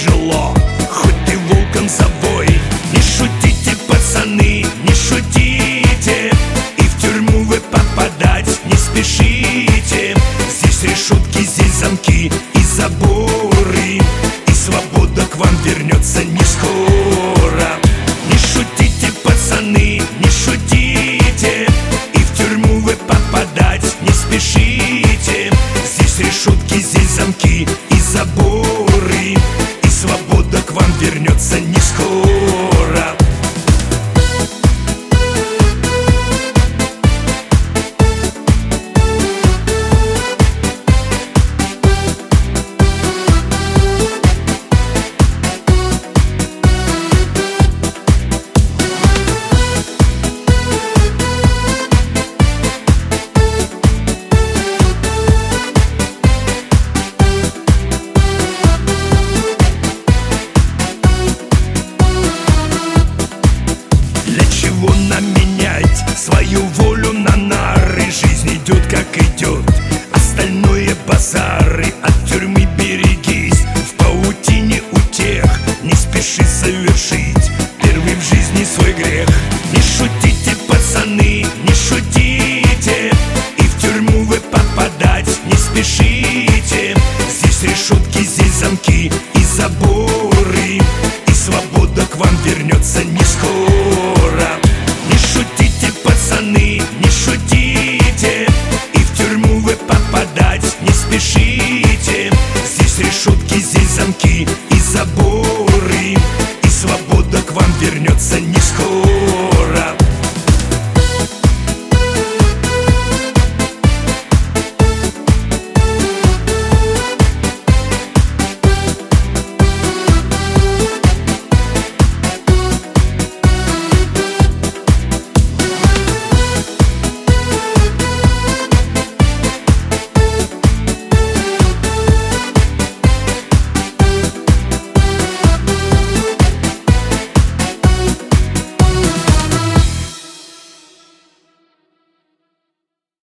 тяжело, хоть ты волком завой. Не шутите, пацаны, не шутите, и в тюрьму вы попадать не спешите. Здесь решетки, здесь замки и заборы, и свобода к вам вернется не скоро. Не шутите, пацаны, не шутите, и в тюрьму вы попадать не спешите. Здесь решетки, здесь замки и заборы, и свобода к вам вернется не скоро.